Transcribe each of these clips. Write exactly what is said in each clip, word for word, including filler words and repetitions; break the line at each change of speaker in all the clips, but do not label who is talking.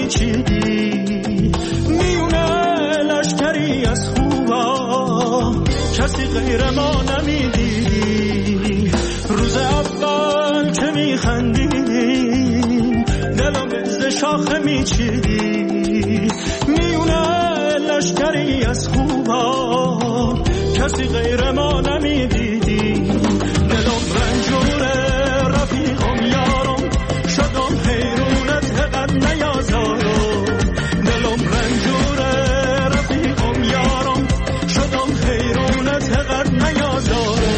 میچیدی میونه لشکری از خوبا کسی غیر ما نمیدیدی روز اول که میخندیدیم دلم از شاخه میچیدی میونه لشکری از خوبا کسی غیر ما نمیدیدی دلم رنجوره رفیقم یارم شدم حیرونت قد نیازارم دلم رنجوره رفیقم یارم شدم حیرونت قد نیازارم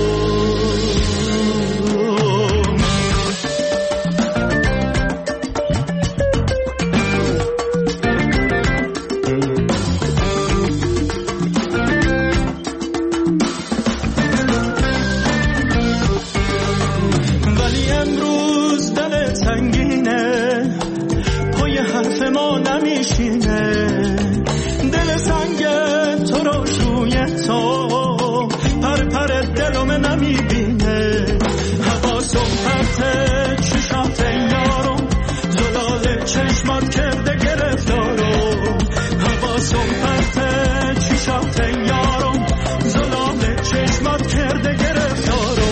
دل سنگ تو رو شوی تو پر پر دلم نمیبینه حواسم پرته چشات یارم زلال چشمات کرده گرفتارم حواسم پرته چشات یارم زلال چشمات کرده گرفتارم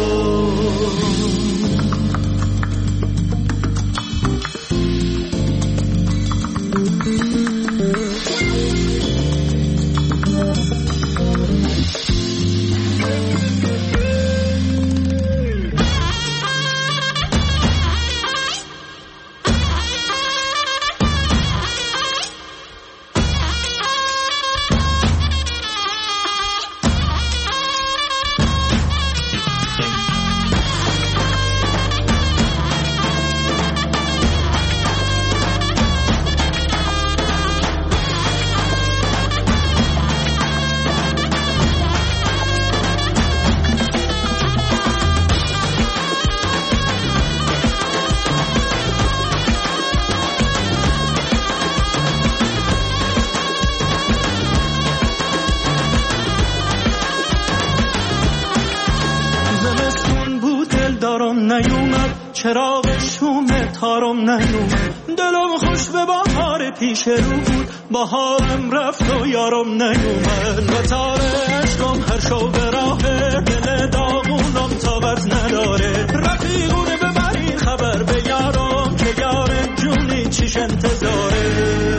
چراغ شوم تارم نیومد دلم خوش به بهار پیش رو بود بهارم رفت و یارم نیومد و تار عشقم هر شو به راه دل داغونم تابت نداره رفیقونه ببرین خبر به یارم که یار جونی چیش انتظاره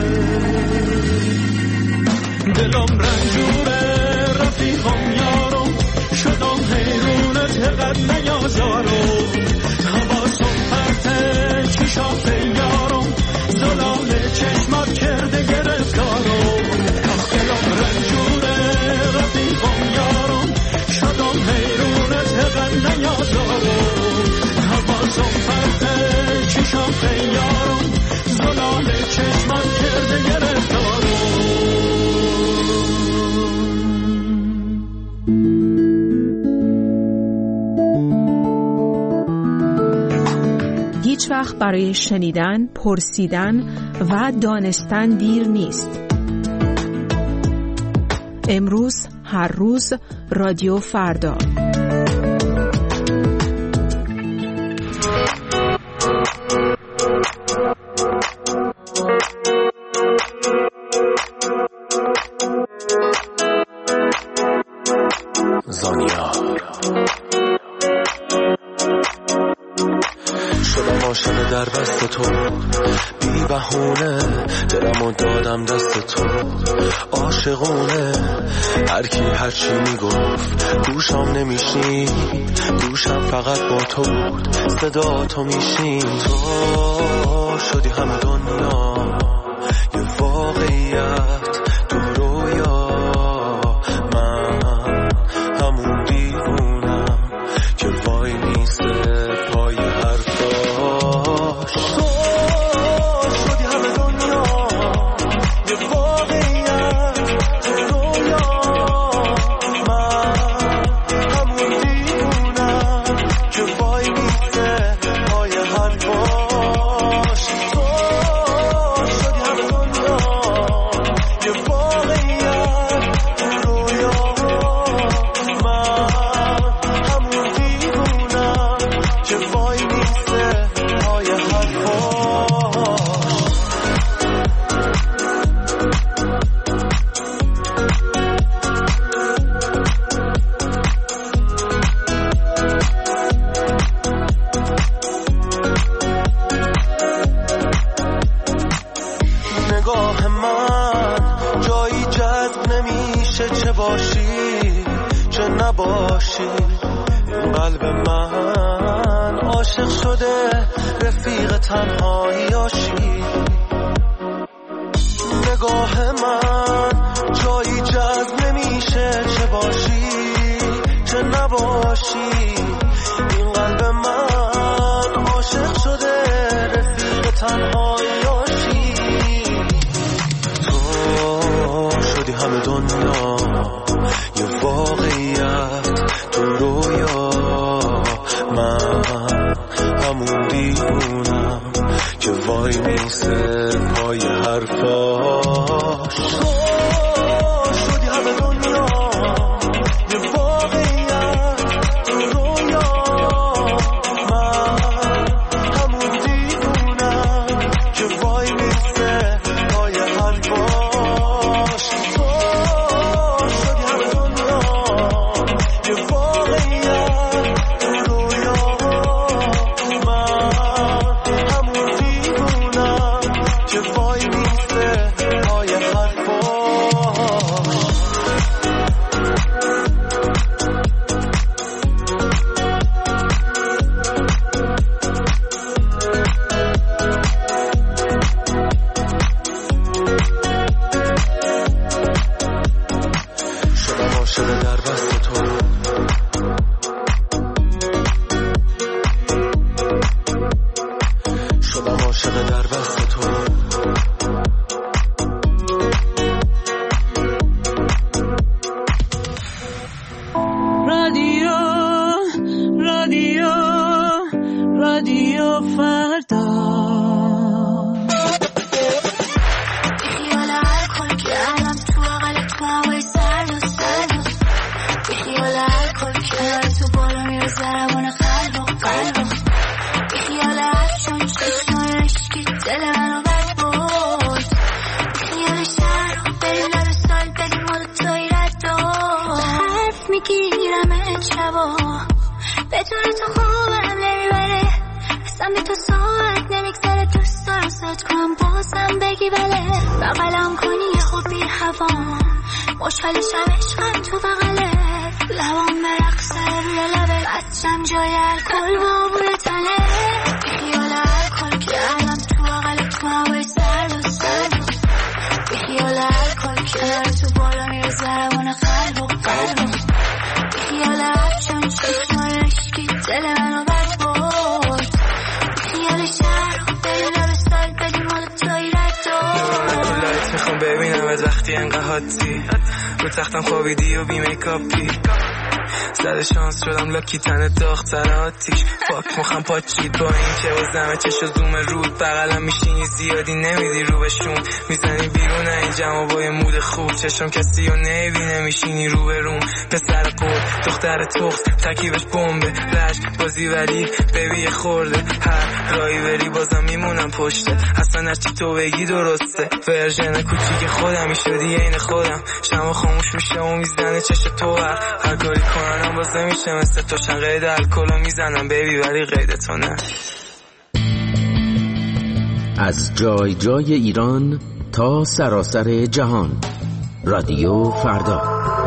دلم رنجوره رفیقم یارم شدم حیرونت قد نیازارم چشات یارم زلال چشمات کرده گرفتارم دلم رنجوره رفیقم یارم شدم حیرونت قد نیازارم حواسم پرته چشات یارم زلال چشمات کرده گرفتارم
هیچ وقت برای شنیدن، پرسیدن و دانستن دیر نیست. امروز، هر روز، رادیو فردا.
زانیا عاشق در بست تو بی بهونه دلمو دادم دست تو عاشقونه هر کی هر چی میگفت گوشم نمیشنید گوشم فقط با تو بود صدا تو میشنید تو شدی همه دنیا یه واقعیت تو رویا من همون دیوونم که وای نیسته پای حرفاش تو شدی همه دنیا یه واقعیت تو رویا من همون دیوونم که وای نیسته پای حرفاش تو شدی همه دنیا یه واقعیت تو رویا من همون دیوونم که وای نیسته پای حرفاش باشی چه نباشی. این قلب من عاشق شده رفیق تنهاییاشی. نگاه من جایی جذب نمیشه چه باشی چه نباشی. این قلب من عاشق شده رفیق تنهاییاشی. تو شدی همه دنیا یه واقعیت تو رویا. من همون دیوونم که وای میسه پای حرفاش. تو شدی همه دنیا یه واقعیت تو رویا. من همون دیوونم که وای میسه پای حرفاش. تو شدی همه دنیا یه واقعیت تو رویا. من همون دیوونم که وای میسه پای حرفاش. شدم عاشق در بست تو. شدم عاشق در بست تو.
رادیو رادیو رادیو فردا.
بیخیال الکل که الان تو بغل تو هوای سرد و سرد. بیخیال الکل که تو بالا میره ضربان قلب و قلب. بیخیال افشون چشمای عشقی دل منو بد برد. بیخیال شهر رو بریم لب سال بدیم ما رو توی رد و حرف میگیرم شبا بدون تو خوبم نمیبره. اصلا بی تو ساعت نمیگذره. دوست دارم ساعت کنم بازم بگی بله. بغلم کنی یه خوب بی هوا مشکلشم عشقم تو بغله. لبام برقصه روی لبه بچم جای الکل با بوی تنه. بیخیال الکل که الان تو بغل تو هوای سرد و سرد. بیخیال الکل که تو بالا میره ضربان قلب و قلب. بیخیال افشون چشمای عشقی دل منو بد برد. بیخیال شهر رو بریم لب سال بدیم ما رو توی رد و
لایت میخوام ببینم از وقتی انقدر حادی رو تختم خوابیدی و بی میکاپی. زده شانس شدم لاکی تن داختر آتیش. پاک مخم پاچید با این که وزمه چش و زوم رود. بغلم میشینی زیادی نمیدی رو بهشون. میزنی بیرون این جمع با یه مود خوب. چشم کسی و نمیبینه میشینی رو به روم. پسر قول دختر تخت تکیبش بمبه رشت بازی ولی ببی خورده. هر رایی بری بازم میمونم پشته. اصلا نرچی تو بگی درسته. ورژن کوچیک خودم میشدی عین خودم. شما خاموش میشه و میزنه چش تو. هر هر کاری کنم بازه میشه مثل تو. شن قید الکلو میزنم بیبی ولی قید تو نه.
از جای جای ایران تا سراسر جهان. رادیو فردا.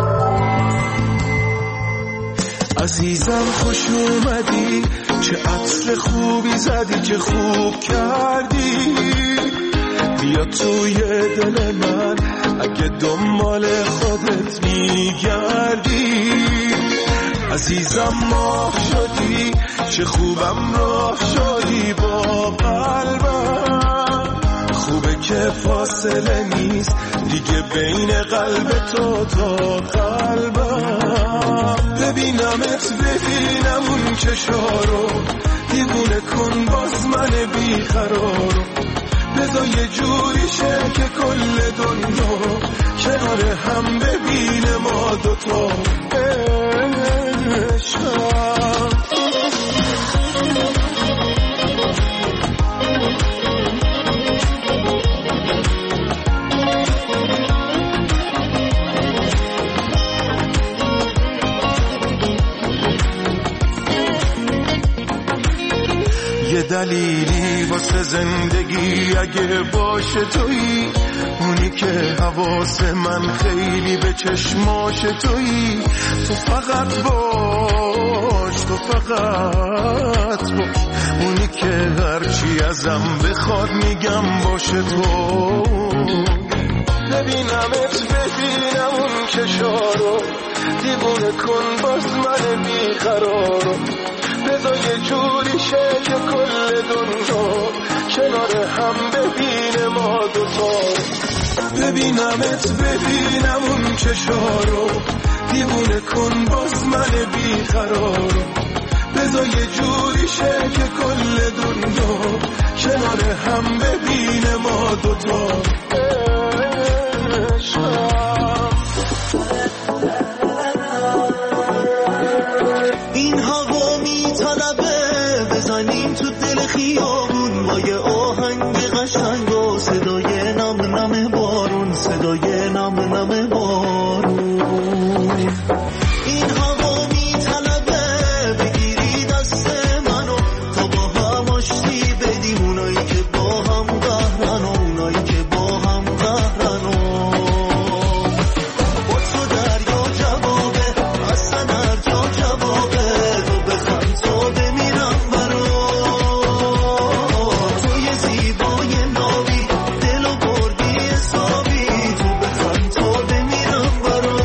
عزیزم خوش اومدی چه عطر خوبی زدی چه خوب کردی. بیا توی دل من اگه دنبال خودت میگردی. عزیزم ماه شدی چه خوبم راه شدی با قلبم. خوبه که فاصله نیست دیگه بین قلب تو تا قلبم. ببینمت ببینم اون چشارو دیوونه کن باز من بیقرارو. بذار یه جوری شه که کل دنیا کنار هم ببینه ما دوتا عشقم. دلیلی واسه زندگی اگه باشه تویی، اونی که حواس من خیلی به چشماش تویی. تو فقط باش، تو فقط باش، اونی که هرچی ازم بخواد میگم باشه تو. ببینمت ببینم اون چشارو، دیوونه کن باز من بیقرارو. بذار یه جوری شه که کل دنیا کنار هم ببینه ما دوتا. ببینمت ببینم اون چشارو، دیوونه کن باز من بیقرارو. بذار یه جوری شه که کل دنیا کنار هم ببینه ما دوتا.
این هوا میطلبه بزنیم تو دل خیابون با یه آهنگ قشنگ و صدای نم نم بارون، صدای نم نم بارون. این هوا میطلبه بگیری دست منو تا با هم آشتی بدیم، اونایی که با هم قهرن و اونایی که با هم قهرن. با تو دریا جوابه، اصلا هر جا جوابه، تو بخند تو بمیرم برات. تو یه زیبای نابی دلو بردی حسابی، تو بخند تو بمیرم برات.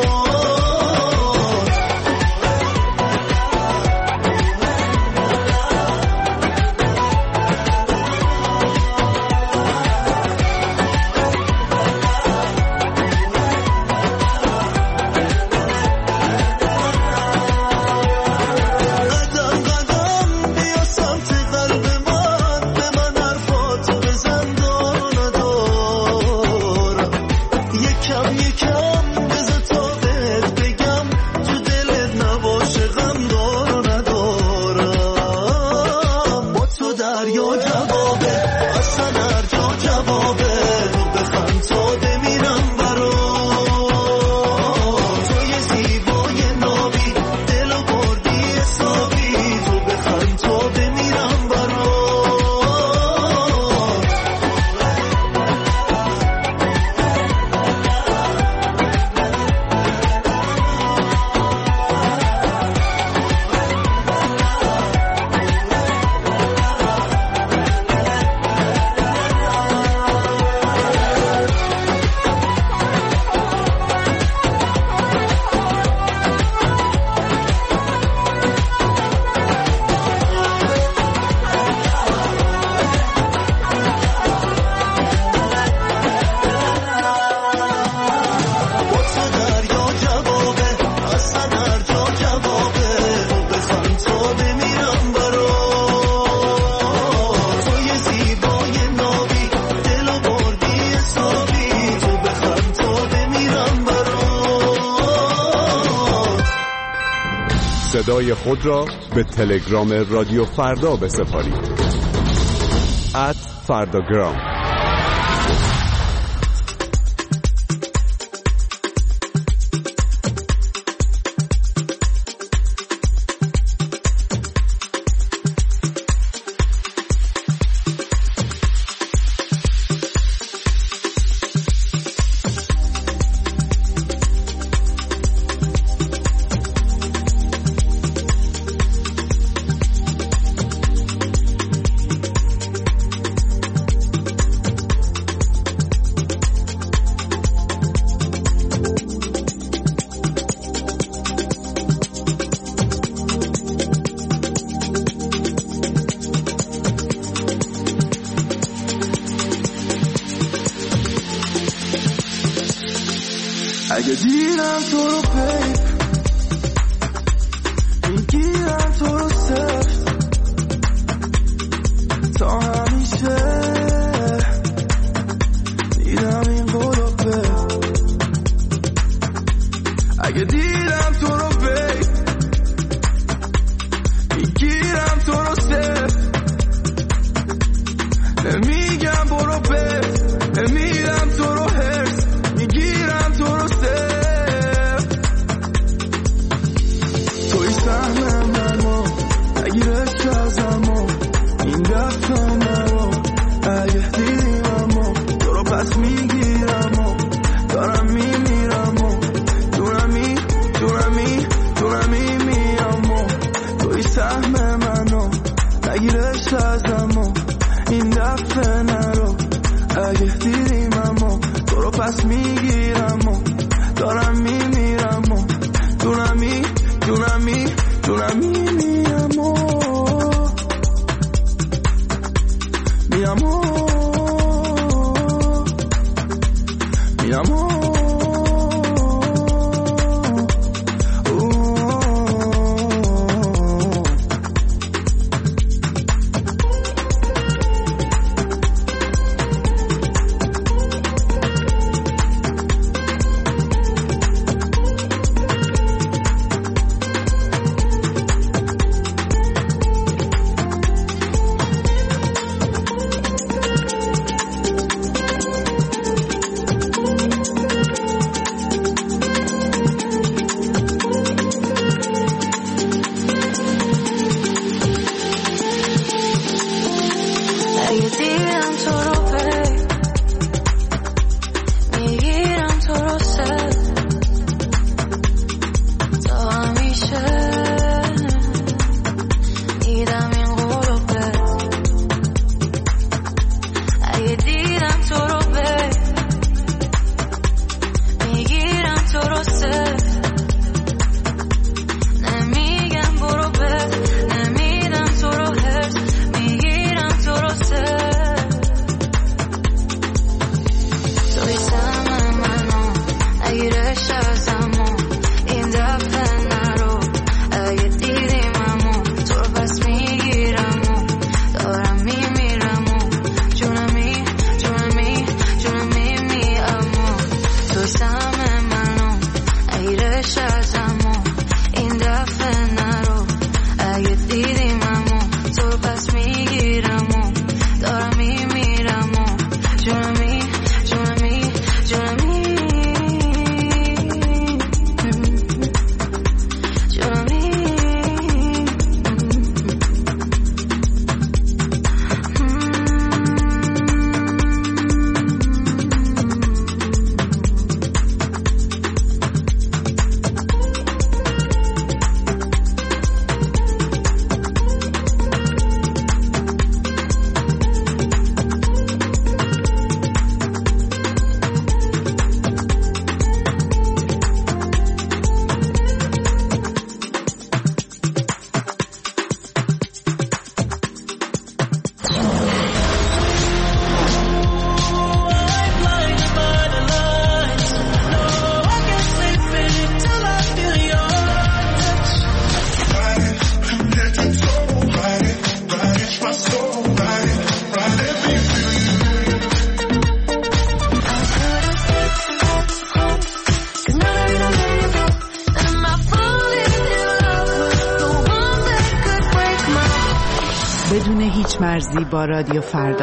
قدم قدم بیا سمت قلب من، به من حرفاتو بزن دار ندارم. یکم یکم بذار تا بهت بگم، تو دلت نباشه غم دار ندارم. با تو دریا جوابه، اصلا هر جا جوابه، تو بخند تا بمیرم برات. تو یه زیبای نابی دلو بردی حسابی، تو بخند تا بمیرم برات. با تو دریا جوابه، اصلا هر جا جوابه، تو بخند تا بمیرم برات. تو یه زیبای نابی دلو بردی حسابی، تو بخند تا بمیرم برات.
صدای خود را به تلگرام رادیو فردا بسپارید. ات فرداگرام.
اگه دیرم تو رو بیب، میگیرم تو رو سفت تا همیشه. دیدم این قلوبه، اگه دیرم تو رو بیب، میگیرم تو رو سفت. نمیگم برو بیب، نمیرم تو رو هرس، میگیرم تو رو سفت. توی سهمم منو نگیرش ازمو، این پس میگیرم و دارم میمیرم و دونمی دونمی دونمی میم و میم و میم و
بدون هیچ مرزی با رادیو فردا.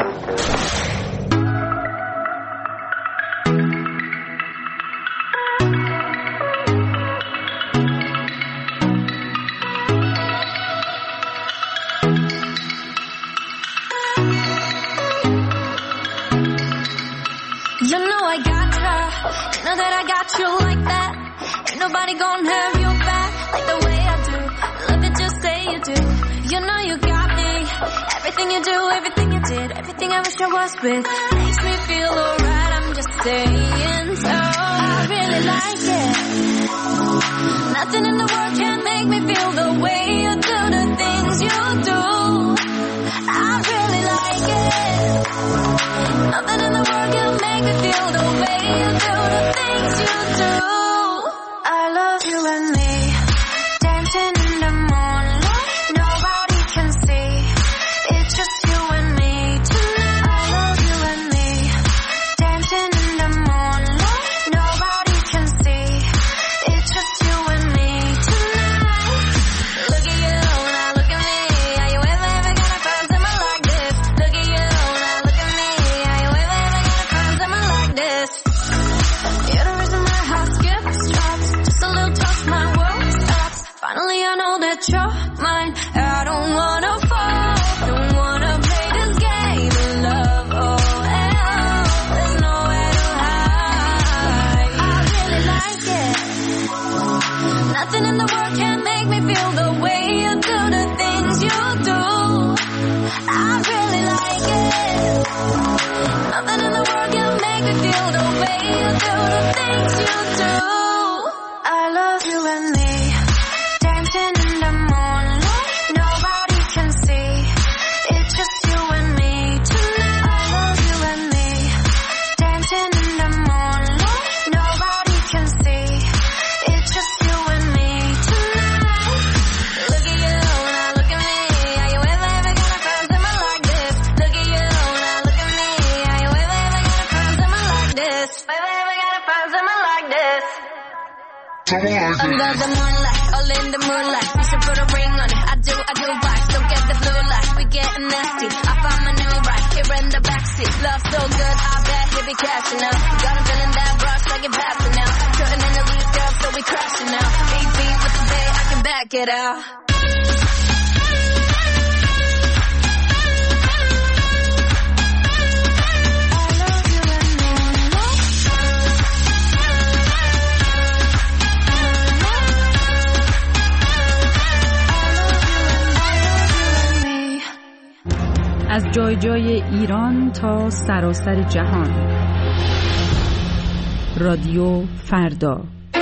Nobody gonna have your back like the way I do. Love it, just say you do. You know you got me. Everything you do, everything you did, everything I wish I was with makes me feel alright. I'm just saying so. I really like it. Nothing in the world can make me feel the way you do the things you do. I really like it. Nothing in the world can make me feel the way you do the things you do. You and me, dancing in the moonlight, nobody can see. It's just you and me tonight. I love you and me, dancing in the moonlight, nobody can see. It's just you and me tonight. Look at you, now look at me. Are you ever, ever gonna find someone like this? Look at you, now look at me. Are you ever, ever gonna find someone like this? You're the reason my heart skips drops. Just a little touch, my world stops. Finally I know that you're mine. I don't wanna fall, don't wanna play this game of love. Oh, hell, there's nowhere to hide. I really like it. Nothing in the world can make me feel the way you do the things you do. I really like it. Nothing in the world can make if you the way you do the things you do. I love you and me, dancing in the moonlight, nobody can see. It's just you and me tonight. I love you and me, dancing in the moonlight, nobody can see. It's just you and me tonight. Look at you, now look at me. Are you ever, ever gonna find someone like this? Look at you, now look at me. Are you ever, ever gonna find someone like this? Ever, ever gonna find someone like this? Under the moonlight, all in the moonlight. You should put a ring on it. I do, I do watch. Don't get the blue light. We getting nasty. I found my new right here in the backseat. Love so good, I bet he'll be cashing out. Got him feeling that rush like it passing out. Cutting in the loose girl, so we crashing out. Beat beat with the bay, I can back it out.
از جای جای ایران تا سراسر جهان. رادیو فردا.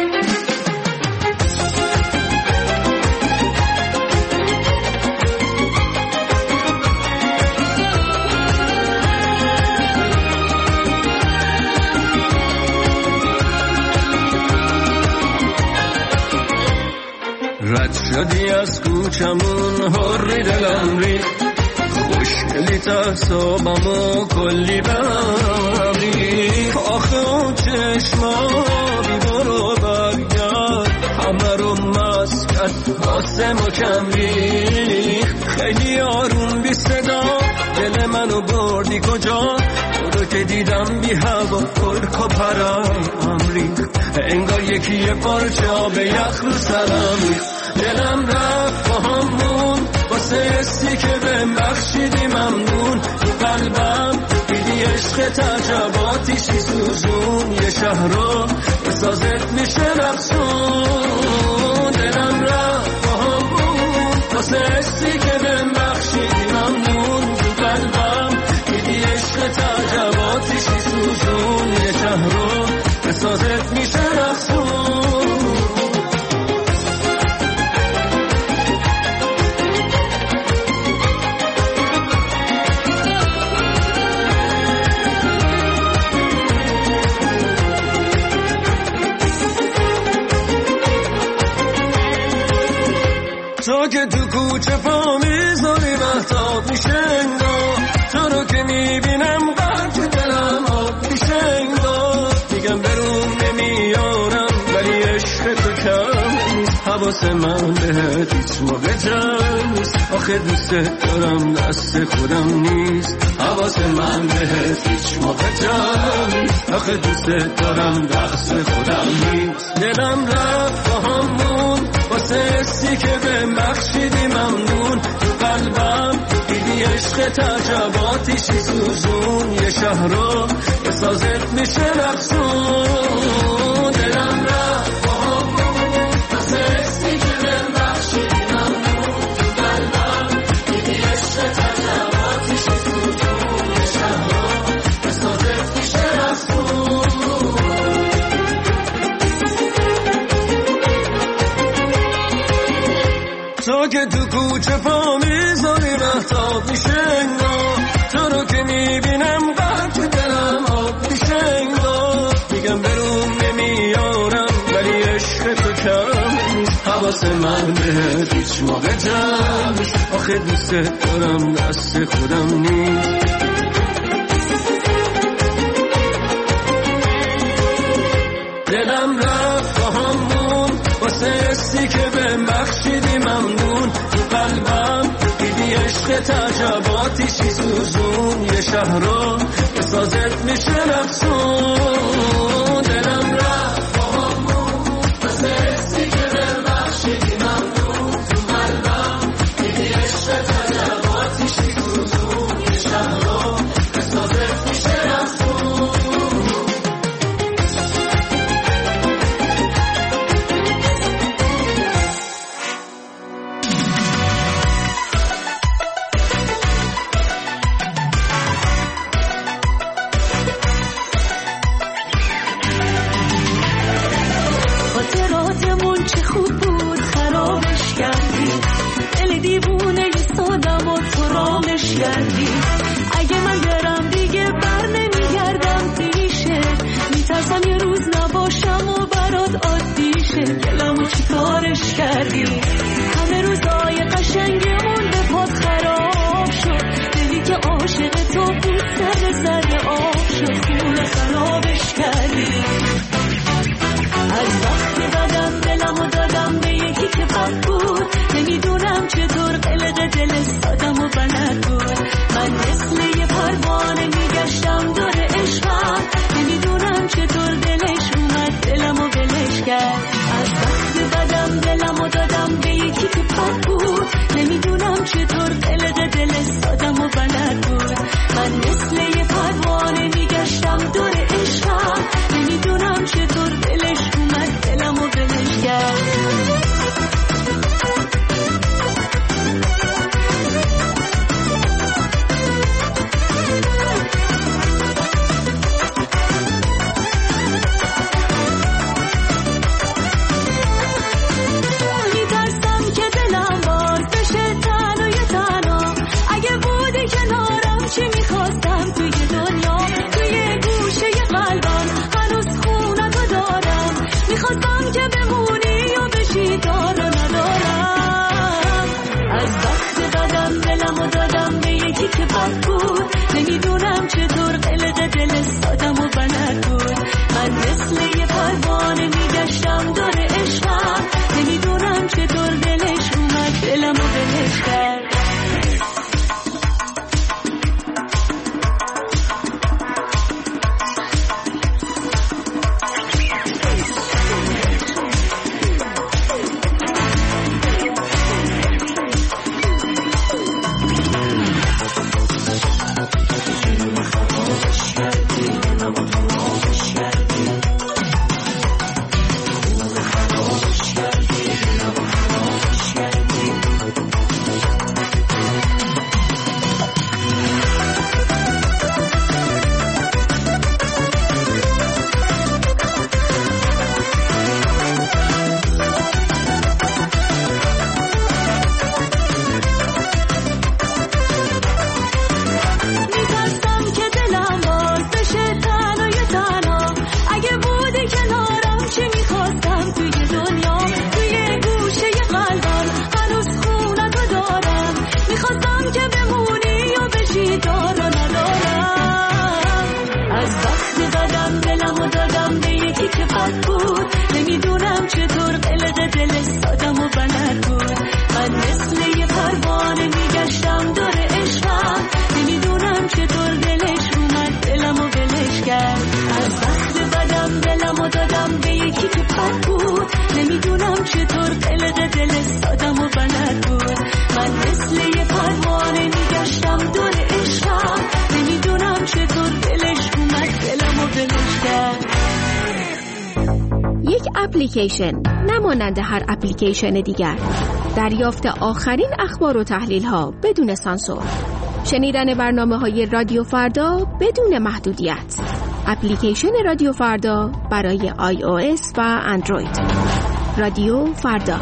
رد شدی از کوچمون حری دلم ریخت، خوشگلی تصابمو کلی بهم ریخت. آخه اون چشما بی برو برگرد همه رو مست کرد، واسه ما کم ریخت. خیلی آروم بی صدا دل منو بردی کجا، تو رو که دیدم بی هوا کرک و پرم ریخت. انگار یکی یه پارچه آب یخ رو سرم ریخت. دلم رفت با همون واسه حسی که بهم بخشیدی ممنون. تو قلبم دیدی عشق تجرباتیشی سوزون، یه شهر رو بسازت میشه رقصون. دلم رفت با همون واسه حسی که بهم بخشیدی ممنون. تو قلبم دیدی عشق تجرباتیشی سوزون، یه شهر رو بسازت میشه رقصون. تو که تو کوچه پا میذاری محتاب میشه انگار، تو رو که میبینم قلب دلم آب میشه انگار. دیگم برون نمیارم ولی عشق تو کم نیست، حواس من بهت هیچ موقع جمع نیست. آخه دوست دارم دست خودم نیست، حواس من بهت هیچ موقع جمع نیست. آخه دوست دارم دست خودم نیست. دلم رفت با همون واسه حسی که بهم بخشیدی ممنون. تو قلبم دیدی عشق تجرباتیشی سوزون، یه شهر رو بسازت میشه رقصون. دلم رفت با همون واسه حسی که بهم بخشیدی ممنون. تو قلبم دیدی عشق تجرباتیشی سوزون، یه شهر رو بسازت میشه رقصون. تو که تو کوچه پا میذاری محتاب میشه انگار، تو رو که میبینم قلب دلم آب میشه انگار. دیگم برون نمیارم ولی عشق تو کم نیست، حواس من بهت هیچ موقع جمع نیست. آخه دوست دارم دست خودم نیست. دلم رفت با همون واسه حسی که بهم بخشیدی ممنون. تو قلبم دیدی عشق تجرباتیشی سوزون، یه شهر رو بسازت میشه رقصون. دلم رفت با همون واسه حسی که بهم بخشیدی ممنون. تو قلبم دیدی عشق تجرباتیشی سوزون، یه شهر رو بسازت میشه رقصون.
سر سر آب شد خونه خرابش کردی. از وقتی بدم دلمو دادم به یکی که بد بود، نمیدونم چطور قلق دل سادم و بلد بود. من مثل یه پروانه میگشتم دور عشقم، نمیدونم چطور دلش اومد دلمو بلش کرد. از وقتی بدم دلمو دادم به یکی که بد بود، نمیدونم چطور قلق دل سادم و بلد بود. من مثل یه پروانه میگشتم دور عشقم، نمیدونم چطور دلش اومد دلمو بلش کرد. نمیدونم چطور قلق دل سادم و بلد بود. من مثل یه پروانه میگشتم دور عشقم، نمیدونم چطور دلش اومد دلمو بلش کرد.
اپلیکیشن نمانند هر اپلیکیشن دیگر، دریافت آخرین اخبار و تحلیل ها بدون سانسور، شنیدن برنامه های رادیو فردا بدون محدودیت. اپلیکیشن رادیو فردا برای آی او اس و اندروید. رادیو فردا.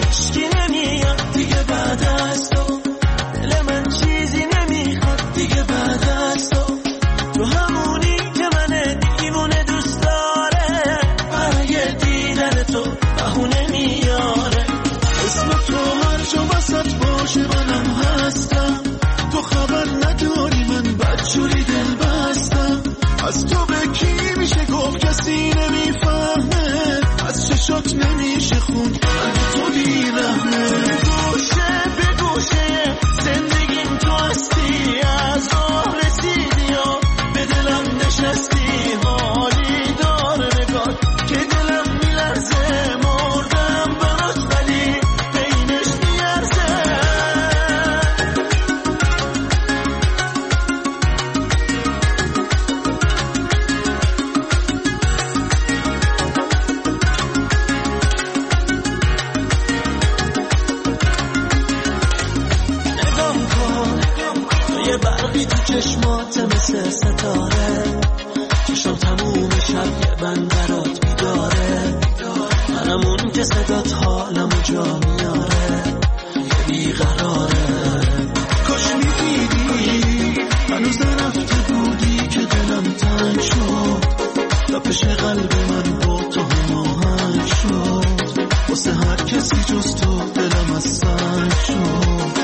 دیگه بعد از تو دل من چیزی نمیخواد، دیگه
وحدت حالمو جا میاره یه بیقراره کاش میدیدی هنوز نرفته بودی که دلم تنگ شد تپش قلب من با تو هماهنگ شد واسه هر کسی جز تو دلم از سنگ شد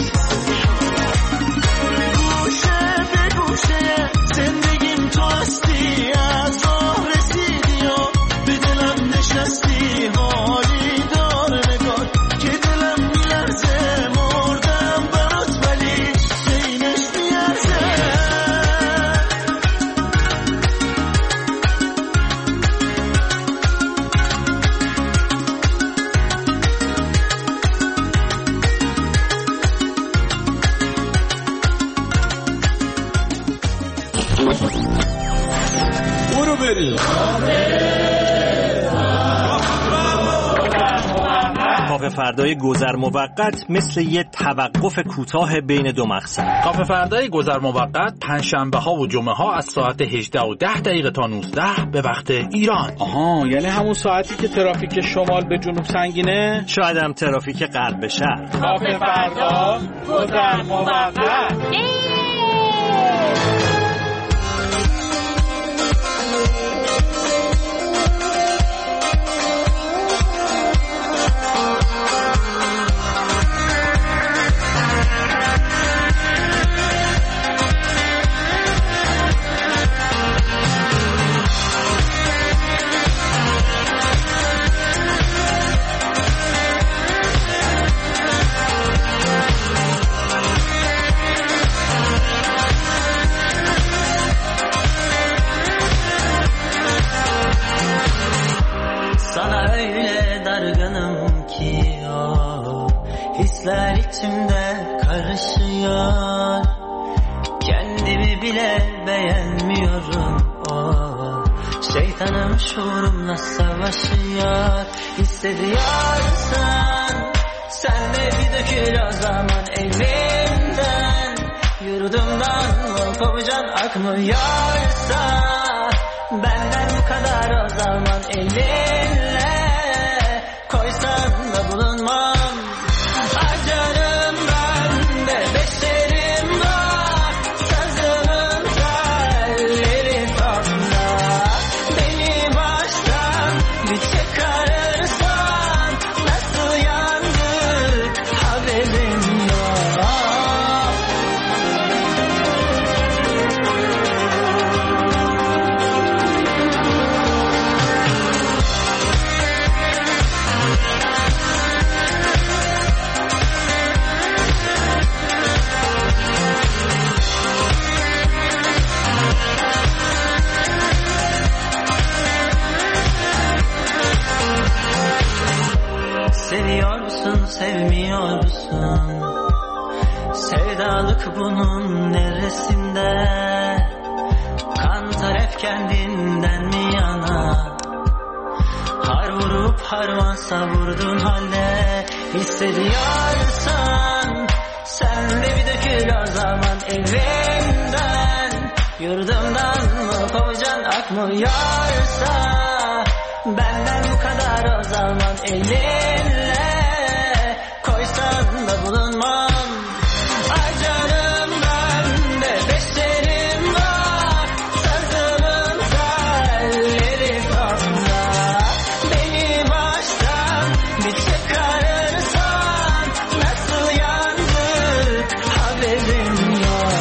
گوشه به گوشه زندگیم تو هستی از آه رسیدی و به دلم نشستی حالی دار نگاه که دلم میلرزه مردم برات ولی بینش میارزه برو بریم
کافه فردای گذر موقت مثل یه توقف کوتاه بین دو مقصد.
کافه فردای گذر موقت پنجشنبه ها و جمعه ها از ساعت هجده و ده دقیقه تا نوزده به وقت ایران.
آها، یعنی همون ساعتی که ترافیک شمال به جنوب سنگینه؟
شاید هم ترافیک غرب به شرق.
کافه فردا گذر موقت.
Hisler içimde karışıyor. Kendimi bile beğenmiyorum. Oh, şeytanım şuurumla savaşıyor. Hissediyorsan sen de bir dökül o zaman elimden. Yurdumdan mı kovacaksın akmıyorsa benden bu kadar o zaman elinle koysan da bulunmam. Seviyor musun, sevmiyor musun? Sevdalık bunun neresinde? Kantar hep kendinden mi yana? Har vurup harman savurdun halde. Hissediyorsan sen de bir dökül o zaman evimden. Yurdumdan mı kovacaksın akmıyorsa benden bu kadar o zaman elinle koysan da bulunmam. Ay canım bende beşerim var, sazımın telleri sonda. Beni baştan bir çıkarırsan nasıl yandık haberim yok.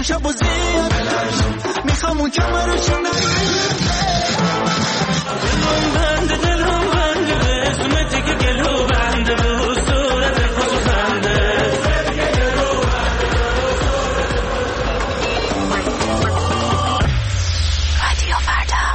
شب و زیاد میخوام اون کمرشو نگیره دلم بنده دلم بنده قسمتی که گلو بنده به صورت خوش بنده
رادیو فردا.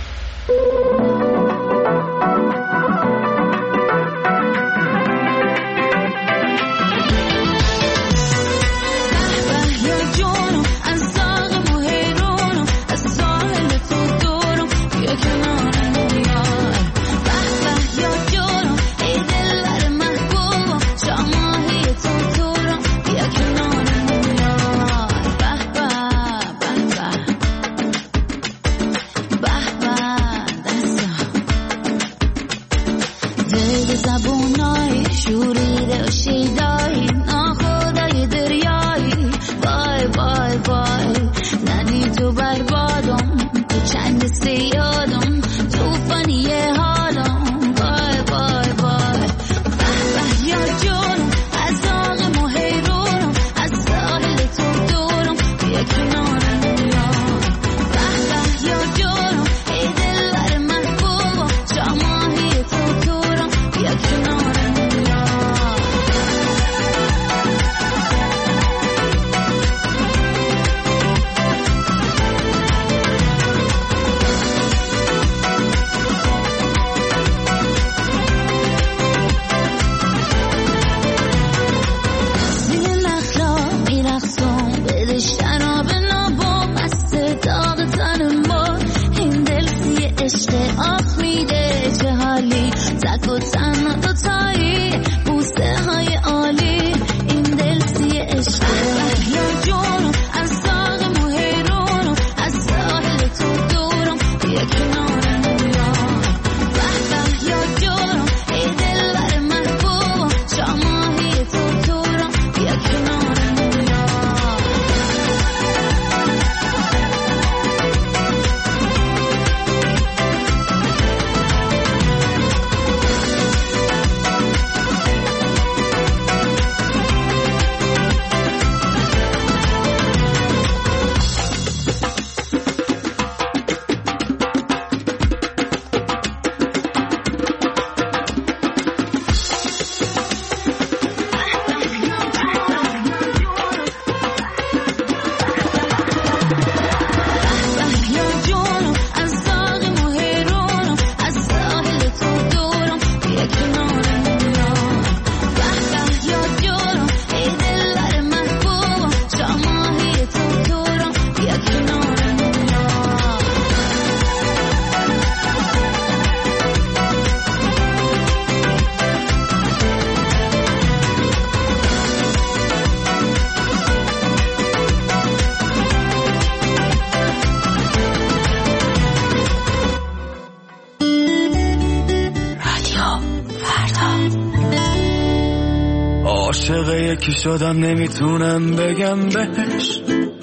یکی شدم نمیتونم بگم بهش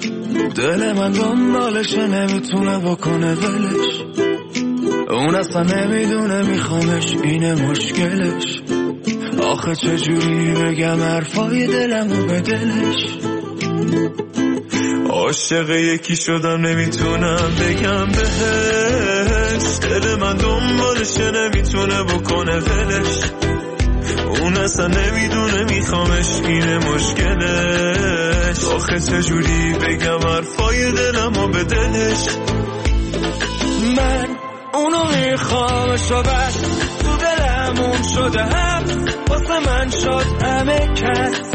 دل من دنبالشه نمیتونه بکنه ولش اون اصلا نمیدونه میخوامش اینه مشکلش آخه چجوری بگم حرفای دلمو به دلش
عاشق یکی شدم نمیتونم بگم بهش دل من دنبالشه نمیتونه بکنه ولش اون اصلا نمیدونه میخوامش اینه مشکلش آخه چجوری بگم حرفای دلمو به دلش
من اونو میخوامش و بس تو دلمون شده هم واسه من شد همه کس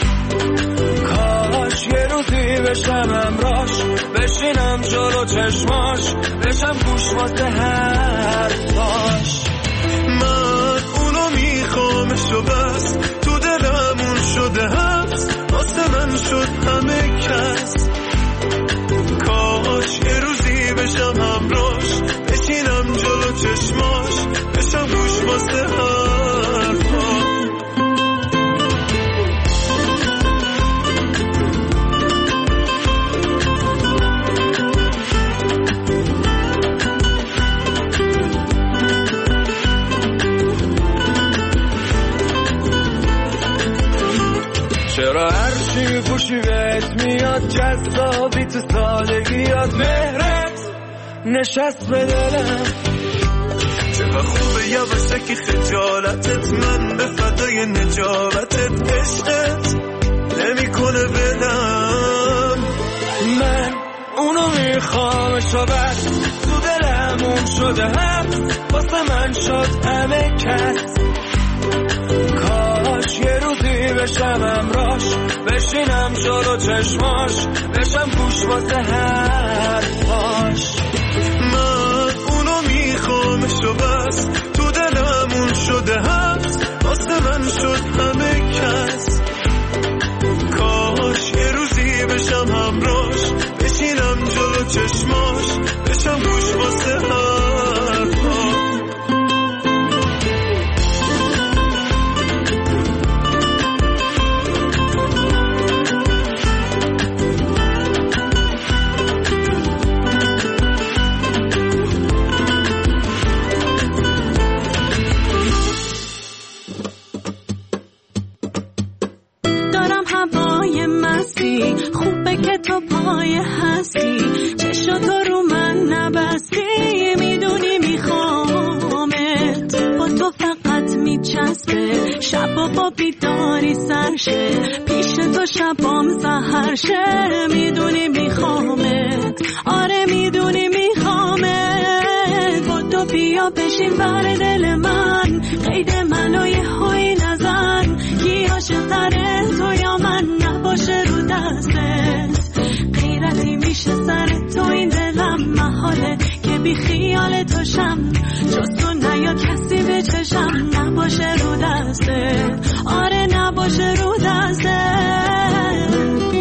کاش یه روزی بشم امراش بشینم جلو چشماش بشم گوش واسه حرفاش
من اونو میخوامش و بس تو دلمون شده هست واسه من شد همه کس کاش یه روزی بشم همراش بشینم جلو چشماش بشم گوش واسه حرفاش
چرا هر هرچی پوشی بهت میاد، جذابی تو سادگیات، مهرت نشست به دلم.
چقدر خوبه یواشکی خجالتت، من به فدای نجابتت، عشقت نمی کنه بدم.
من اونو میخوامش و بس تو دلمون شده هست، واسه من شد همه کس. کاش یه روزی بشم امراش، بشینم جلو چشماش، بشم گوش واسه حرفاش.
من اونو میخوامش و بس تو دلمون شده هست، واسه من شد همه کس. کاش یه روزی بشم همراش، بشینم جلو چشماش، بشم گوش واسه حرفاش.
خوبه که تو پای هستی، چشم تو رو من نبستی، میدونی میخوامت، با تو فقط میچسبه، شب با بیداری سرشه، پیش تو شبام سحرشه، میدونی میخوامت، آره میدونی میخوامت. با تو بیا بشین ور دل من، قید منو یه هوی نزن، کی عاشق تره تو یا من، نباشه رو دستت، غیرتی میشه سر تو این دلم، محاله که بی خیال تو شم، جز تو نیا کسی به چشم، نباشه رو دستت، آره نباشه رو دستت.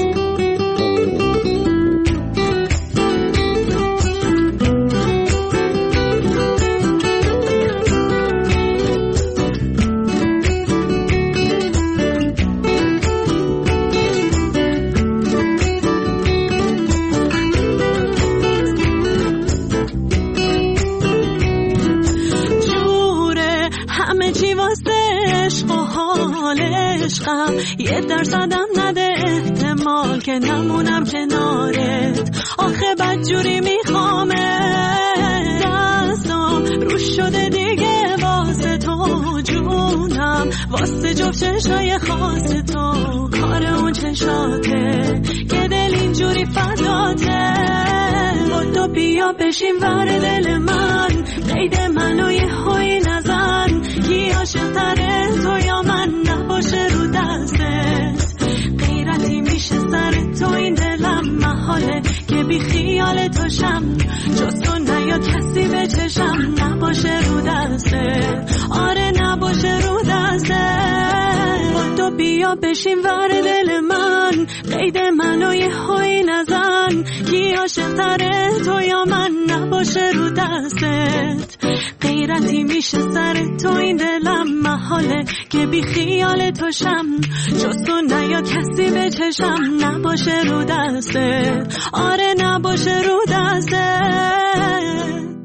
یه درصدم نده احتمال که نمونم کنارت، آخه بدجوری میخوامت، دستم روش شده دیگه واسه تو، جونم واسه جفت چشای خاص تو، کار اون چشاته که دل اینجوری فداته. با تو بیا بشین ور دل من، قید منو یه هوی نزن، کی عاشق تره تو یا من، نباشه رو دستت، غیرتی میشه سر تو این دلم، محاله که بی خیال تو شم، جز تو نیا کسی به چشم، نباشه رو دستت، آره نباشه رو دستت. با تو بیا بشین ور دل من، قید منو یه هوی نزن، کی عاشق تره تو یا من، نباشه رو دستت، غیرتی میشه سر تو این دلم، محاله که بی خیال تو شم، جز تو نیا کسی به چشم، نباشه رو دستت، آره نباشه رو دستت.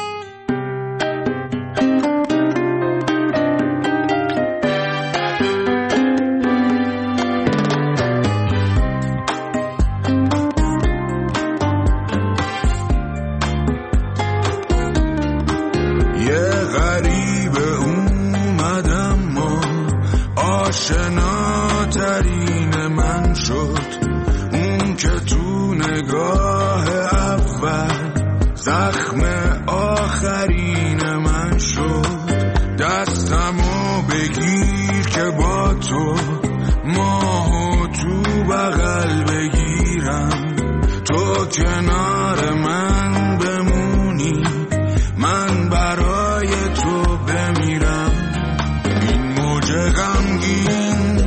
آشناترین من شد اون که تو نگاه اول زخم آخرین من شد. دستمو بگیر که با تو ماهو تو بغل بگیرم، تو کنار من بمونی، من برای تو بمیرم. این موج غمگین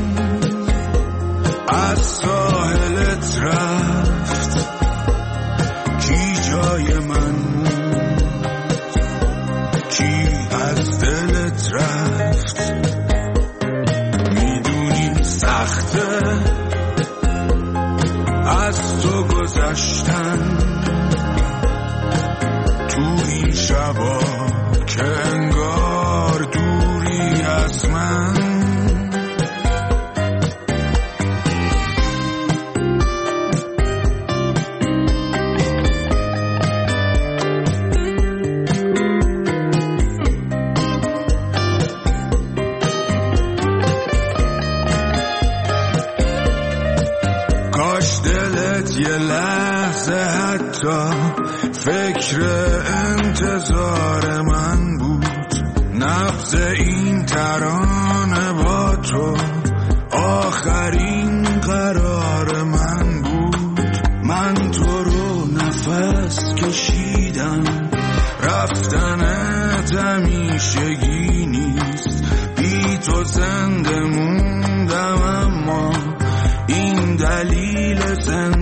از ساحلت رفت، کی جای من موند، کی از دلت رفت. میدونی سخته از تو گذشتن تو این شبا که انگار دوری از من. کاش دلت یه لحظه حتی فکر انتظار من بود. نبض این ترانه با تو آخرین قرار من بود. من تو رو نفس کشیدم، رفتنت همیشگی نیست. بی تو زنده موندم اما این دلیل زنده